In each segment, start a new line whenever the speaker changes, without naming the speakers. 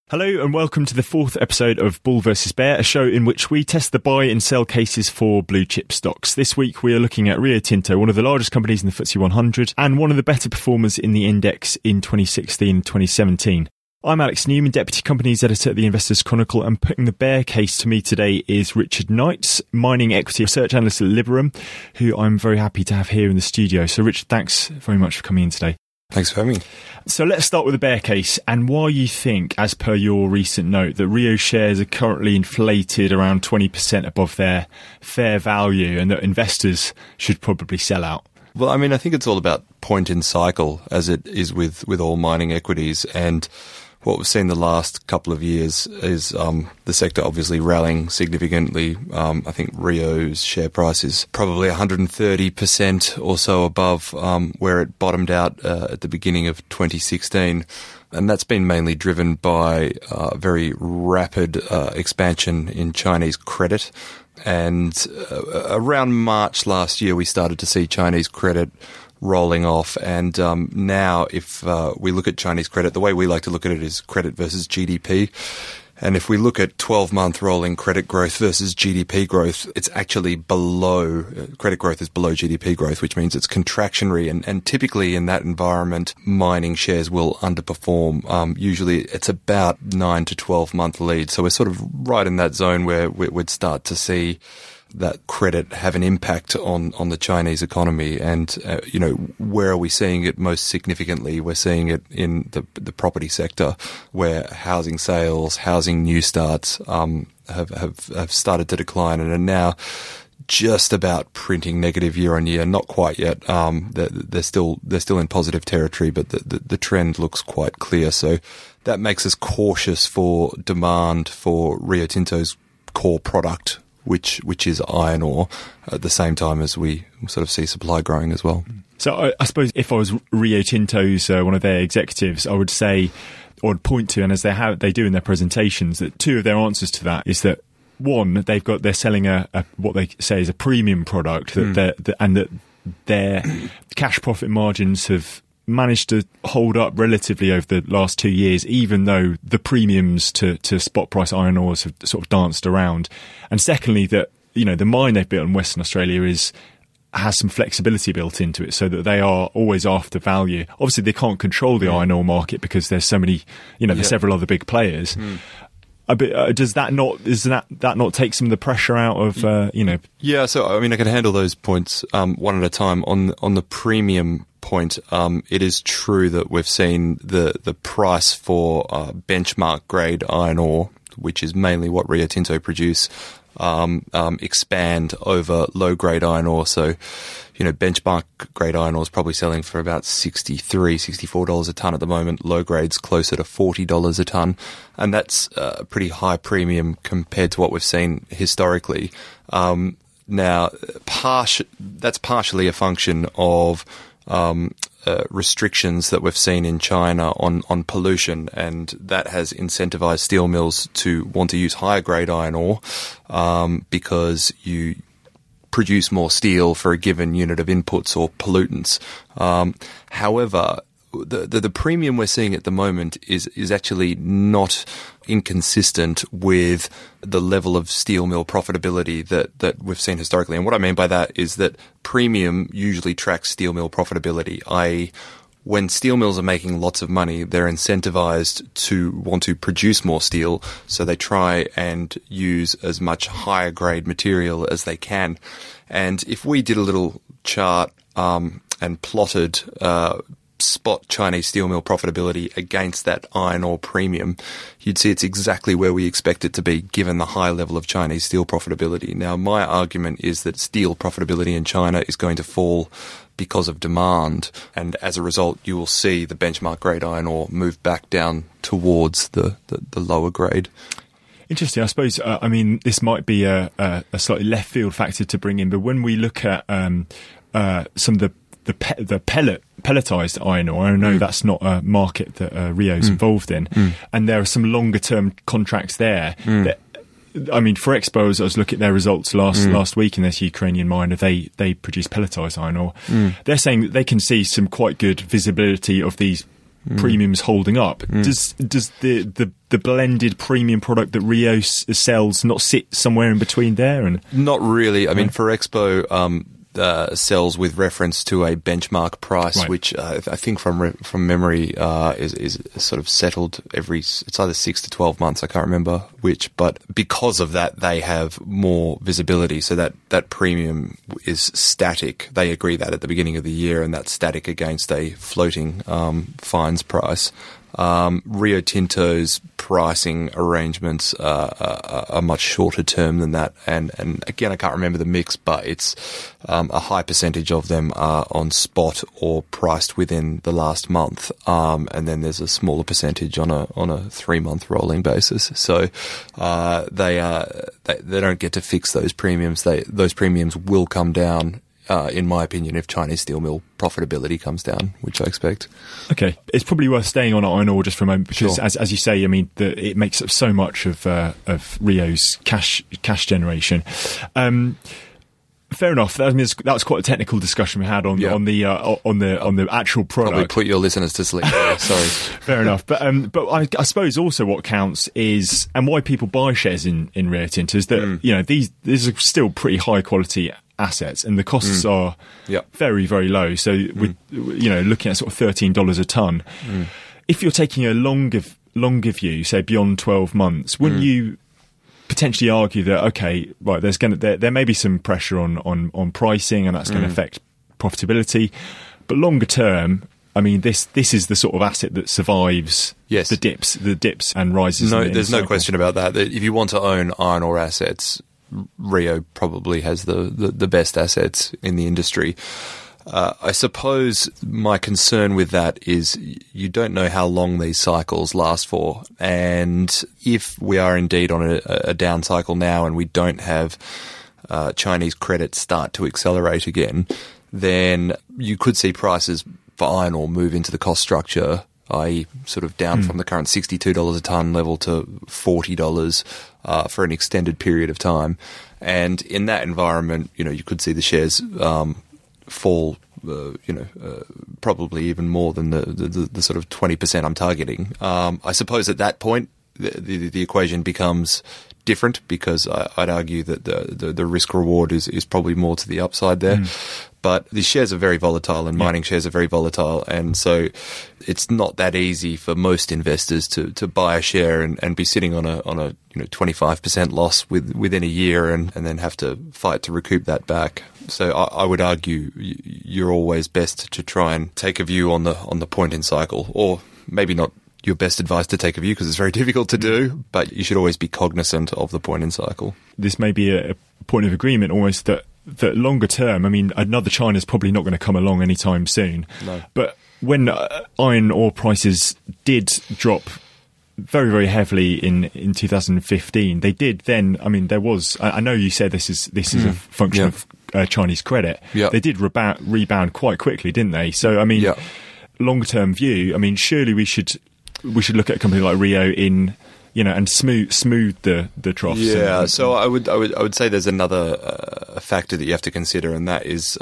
Hello and welcome to the fourth episode of Bull vs Bear, a show in which we test the buy and sell cases for blue chip stocks. This week we are looking at Rio Tinto, one of the largest companies in the FTSE 100 and one of the better performers in the index in 2016-2017. I'm Alex Newman, Deputy Companies Editor at the Investors Chronicle, and putting the bear case to me today is Richard Knights, Mining Equity Research Analyst at Liberum, who I'm very happy to have here in the studio. So Richard, thanks very much for coming in today.
Thanks for having me.
So let's start with the bear case and why you think, as per your recent note, that Rio shares are currently inflated around 20% above their fair value and that investors should probably sell out.
Well, I mean, I think it's all about point in cycle, as it is with all mining equities. And what we've seen the last couple of years is the sector obviously rallying significantly. I think Rio's share price is probably 130% or so above where it bottomed out at the beginning of 2016. And that's been mainly driven by very rapid expansion in Chinese credit. And around March last year, we started to see Chinese credit rolling off. And now if we look at Chinese credit, the way we like to look at it is credit versus GDP. And if we look at 12-month rolling credit growth versus GDP growth, it's actually below, credit growth is below GDP growth, which means it's contractionary. And typically in that environment, mining shares will underperform. Usually it's about 9 to 12-month lead. So we're sort of right in that zone where we'd start to see that credit have an impact on the Chinese economy. And, where are we seeing it most significantly? We're seeing it in the property sector, where housing sales, housing new starts, have started to decline and are now just about printing negative year on year. Not quite yet. They're still in positive territory, but the trend looks quite clear. So that makes us cautious for demand for Rio Tinto's core product, which is iron ore, at the same time as we sort of see supply growing as well.
So I suppose if I was Rio Tinto's one of their executives, I would say, or would point to, and as they do in their presentations, that two of their answers to that is that one, they're selling a what they say is a premium product, and that their cash profit margins have managed to hold up relatively over the last 2 years, even though the premiums to spot price iron ores have sort of danced around. And secondly, that the mine they've built in Western Australia has some flexibility built into it, so that they are always after value. Obviously, they can't control the iron ore market because there's so many, there's several other big players. Does that not take some of the pressure out of
Yeah, so I mean, I can handle those points one at a time. On the premium point, it is true that we've seen the price for benchmark grade iron ore, which is mainly what Rio Tinto produce, expand over low grade iron ore. So, benchmark grade iron ore is probably selling for about $63, $64 a ton at the moment. Low grade's closer to $40 a ton. And that's a pretty high premium compared to what we've seen historically. Now, that's partially a function of restrictions that we've seen in China on pollution, and that has incentivized steel mills to want to use higher grade iron ore because you produce more steel for a given unit of inputs or pollutants. However, the premium we're seeing at the moment is actually not inconsistent with the level of steel mill profitability that we've seen historically. And what I mean by that is that premium usually tracks steel mill profitability, i.e., when steel mills are making lots of money, they're incentivized to want to produce more steel, so they try and use as much higher grade material as they can. And if we did a little chart and plotted spot Chinese steel mill profitability against that iron ore premium, you'd see it's exactly where we expect it to be given the high level of Chinese steel profitability. Now, my argument is that steel profitability in China is going to fall because of demand, and as a result you will see the benchmark grade iron ore move back down towards the lower grade.
Interesting. I suppose, this might be a slightly left field factor to bring in, but when we look at some of the pelletized iron ore, I know that's not a market that Rio's involved in, and there are some longer term contracts there that, for Expo, as I was looking at their results last week in this Ukrainian miner, they produce pelletized iron ore. They're saying that they can see some quite good visibility of these premiums holding up. Does the blended premium product that Rio sells not sit somewhere in between there? And
not really. I mean, Ferrexpo sells with reference to a benchmark price, right, which I think from memory is sort of settled it's either 6 to 12 months. I can't remember which, but because of that, they have more visibility. So that premium is static. They agree that at the beginning of the year, and that's static against a floating fines price. Rio Tinto's pricing arrangements are much shorter term than that, and again, I can't remember the mix, but it's a high percentage of them are on spot or priced within the last month, and then there's a smaller percentage on a 3-month rolling basis. So they don't get to fix those premiums. Those premiums will come down, in my opinion, if Chinese steel mill profitability comes down, which I expect. Okay.
It's probably worth staying on iron ore just for a moment because, sure, as you say, I mean, it makes up so much of Rio's cash generation. Fair enough. That was quite a technical discussion we had on the actual product.
Probably put your listeners to sleep. Sorry.
Fair enough. But I suppose also what counts is, and why people buy shares in Rio Tinto is that these are still pretty high quality assets, and the costs are very, very low. So with looking at sort of $13 a ton, if you're taking a longer view, say beyond 12 months, wouldn't you potentially argue that there may be some pressure on pricing, and that's going to affect profitability, but longer term, I mean, this is the sort of asset that survives the dips and rises.
No, there's no question about that. If you want to own iron ore assets, Rio probably has the best assets in the industry. I suppose my concern with that is you don't know how long these cycles last for, and if we are indeed on a down cycle now and we don't have Chinese credit start to accelerate again, then you could see prices for iron ore move into the cost structure, i.e. sort of down from the current $62 a tonne level to $40 for an extended period of time. And in that environment, you could see the shares fall, probably even more than the sort of 20% I'm targeting. I suppose at that point, the equation becomes different, because I'd argue that the risk reward is probably more to the upside there. But these shares are very volatile, and mining shares are very volatile, and so it's not that easy for most investors to buy a share and be sitting on a 25% loss within a year and then have to fight to recoup that back. So I would argue you're always best to try and take a view on the point in cycle, or maybe not your best advice to take a view because it's very difficult to do, but you should always be cognizant of the point in cycle.
This may be a point of agreement almost that longer term, I mean, another China's probably not going to come along anytime soon.
No.
But when iron ore prices did drop very, very heavily in 2015, they did then, I mean, there was, I know you said this is a function of Chinese credit. Yeah. They did rebound quite quickly, didn't they? So, I mean, longer term view, I mean, surely we should look at a company like Rio and smooth the troughs.
Yeah, so I would say there's another factor that you have to consider, and that is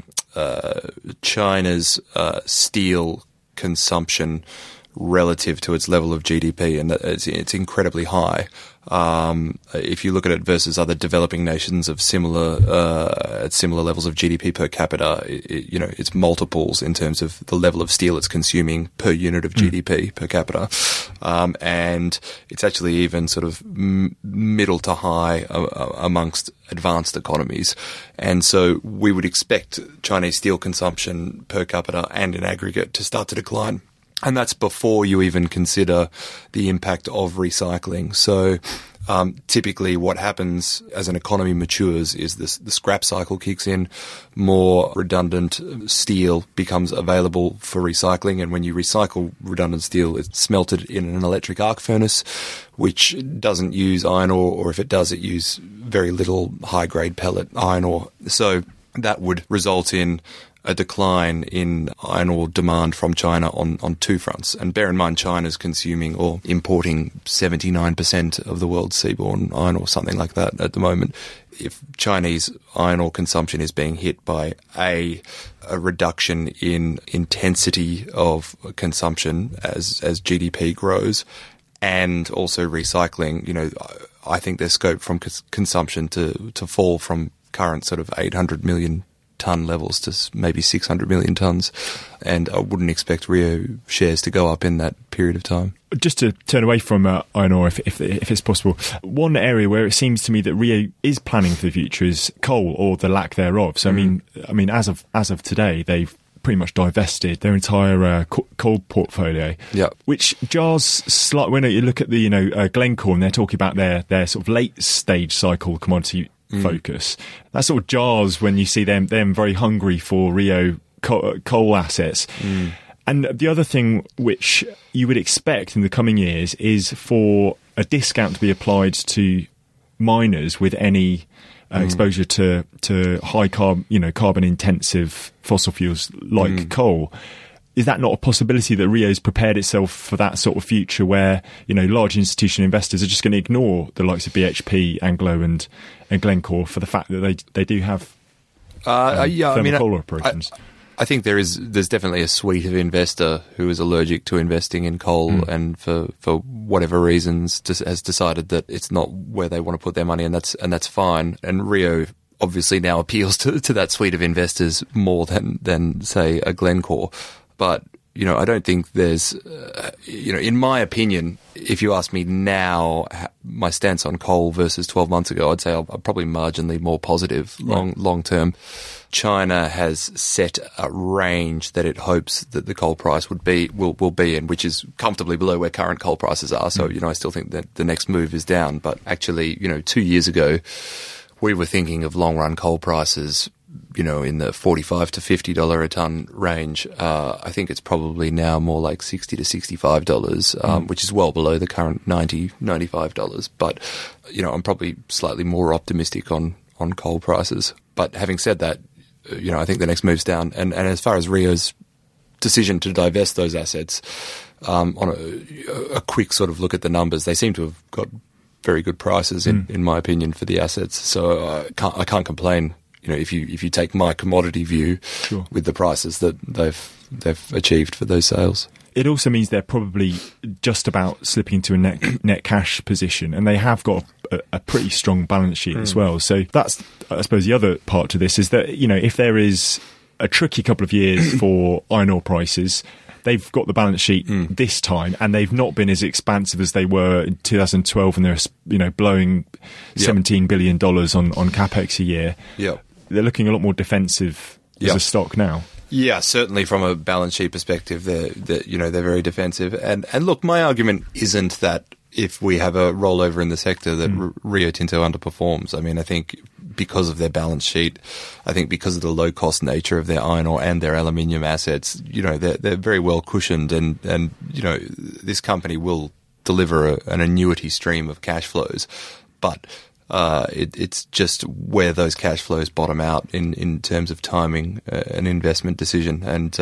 China's steel consumption relative to its level of GDP, and it's incredibly high. If you look at it versus other developing nations of similar levels of GDP per capita, it's multiples in terms of the level of steel it's consuming per unit of GDP per capita, and it's actually even sort of middle to high amongst advanced economies. And so we would expect Chinese steel consumption per capita and in aggregate to start to decline. And that's before you even consider the impact of recycling. So typically what happens as an economy matures is the scrap cycle kicks in, more redundant steel becomes available for recycling, and when you recycle redundant steel, it's smelted in an electric arc furnace, which doesn't use iron ore, or if it does, it uses very little high-grade pellet iron ore. So that would result in a decline in iron ore demand from China on two fronts. And bear in mind, China's consuming or importing 79% of the world's seaborne iron ore, something like that at the moment. If Chinese iron ore consumption is being hit by a reduction in intensity of consumption as GDP grows, and also recycling, I think there's scope from consumption to fall from current sort of 800 million tonne levels to maybe 600 million tonnes, and I wouldn't expect Rio shares to go up in that period of time.
Just to turn away from iron ore, if it's possible, one area where it seems to me that Rio is planning for the future is coal, or the lack thereof. So I mean, as of today, they've pretty much divested their entire coal portfolio, which jars slightly. When you look at the Glencore, and they're talking about their sort of late stage cycle commodity focus, that sort of jars when you see them very hungry for Rio coal assets. And the other thing which you would expect in the coming years is for a discount to be applied to miners with any exposure to high carbon intensive fossil fuels like coal. Is that not a possibility that Rio's prepared itself for that sort of future where, large institutional investors are just going to ignore the likes of BHP, Anglo and Glencore for the fact that they do have thermal coal operations?
I think there's definitely a suite of investor who is allergic to investing in coal and for whatever reasons has decided that it's not where they want to put their money, and that's fine. And Rio obviously now appeals to that suite of investors more than say a Glencore. But, I don't think there's, in my opinion, if you ask me now my stance on coal versus 12 months ago, I'd say I'm probably marginally more positive long term. China has set a range that it hopes that the coal price will be in, which is comfortably below where current coal prices are. So, I still think that the next move is down. But actually, 2 years ago, we were thinking of long run coal prices, in the $45 to $50 a tonne range. I think it's probably now more like $60 to $65, which is well below the current $90, $95. But, I'm probably slightly more optimistic on coal prices. But having said that, I think the next move's down. And as far as Rio's decision to divest those assets, on a quick sort of look at the numbers, they seem to have got very good prices, in my opinion, for the assets. So I can't complain. If you take my commodity view with the prices that they've achieved for those sales.
It also means they're probably just about slipping into a net cash position, and they have got a pretty strong balance sheet as well. So that's, I suppose, the other part to this is that, if there is a tricky couple of years for iron ore prices, they've got the balance sheet this time, and they've not been as expansive as they were in 2012 when they're blowing $17 billion on capex a year. They're looking a lot more defensive as a stock now.
Yeah, certainly from a balance sheet perspective, they're very defensive. And look, my argument isn't that if we have a rollover in the sector that Rio Tinto underperforms. I mean, I think because of their balance sheet, I think because of the low cost nature of their iron ore and their aluminium assets, they're very well cushioned, and this company will deliver an annuity stream of cash flows. But it's just where those cash flows bottom out in terms of timing an investment decision. And,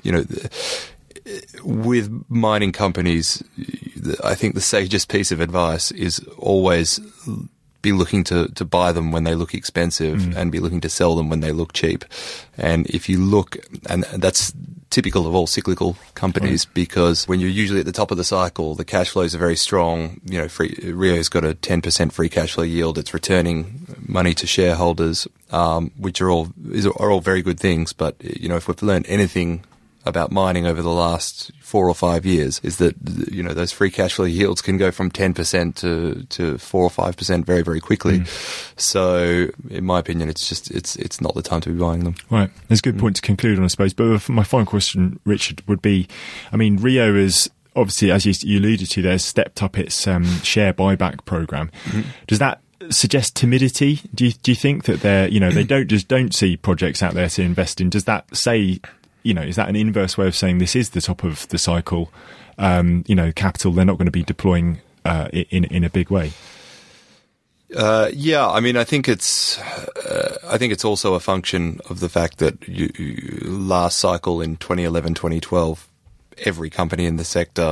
with mining companies, I think the sagest piece of advice is always be looking to buy them when they look expensive and be looking to sell them when they look cheap. And if you look, and that's typical of all cyclical companies, because when you're usually at the top of the cycle, the cash flows are very strong. Rio's got a 10% free cash flow yield. It's returning money to shareholders, which are all very good things. But, if we've learned anything about mining over the last 4 or 5 years, is that those free cash flow yields can go from 10% to 4 or 5% very, very quickly. So, in my opinion, it's not the time to be buying them.
Right, that's a good point to conclude on, I suppose. But my final question, Richard, would be: I mean, Rio is obviously, as you alluded to, there's stepped up its share buyback program. Does that suggest timidity? Do you think that they don't see projects out there to invest in? Does that say, is that an inverse way of saying this is the top of the cycle? Capital they're not going to be deploying in a big way.
Yeah, I mean, I think it's also a function of the fact that last cycle in 2011, 2012, every company in the sector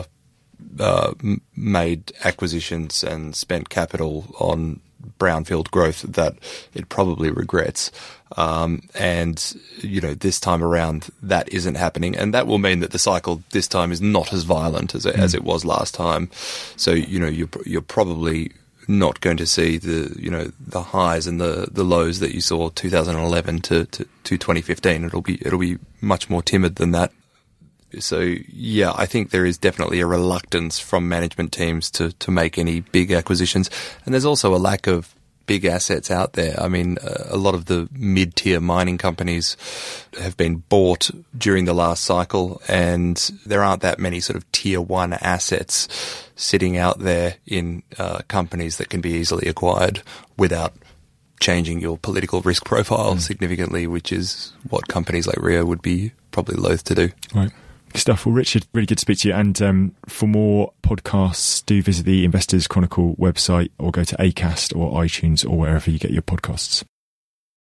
made acquisitions and spent capital on brownfield growth that it probably regrets. And, this time around, that isn't happening. And that will mean that the cycle this time is not as violent as it was last time. So, you're probably not going to see the highs and the lows that you saw 2011 to 2015. It'll be much more timid than that. So, yeah, I think there is definitely a reluctance from management teams to make any big acquisitions. And there's also a lack of big assets out there. I mean, a lot of the mid-tier mining companies have been bought during the last cycle, and there aren't that many sort of tier one assets sitting out there in companies that can be easily acquired without changing your political risk profile significantly, which is what companies like Rio would be probably loath to do.
Right. Good stuff. Well, Richard, really good to speak to you. And for more podcasts, do visit the Investors Chronicle website or go to Acast or iTunes or wherever you get your podcasts.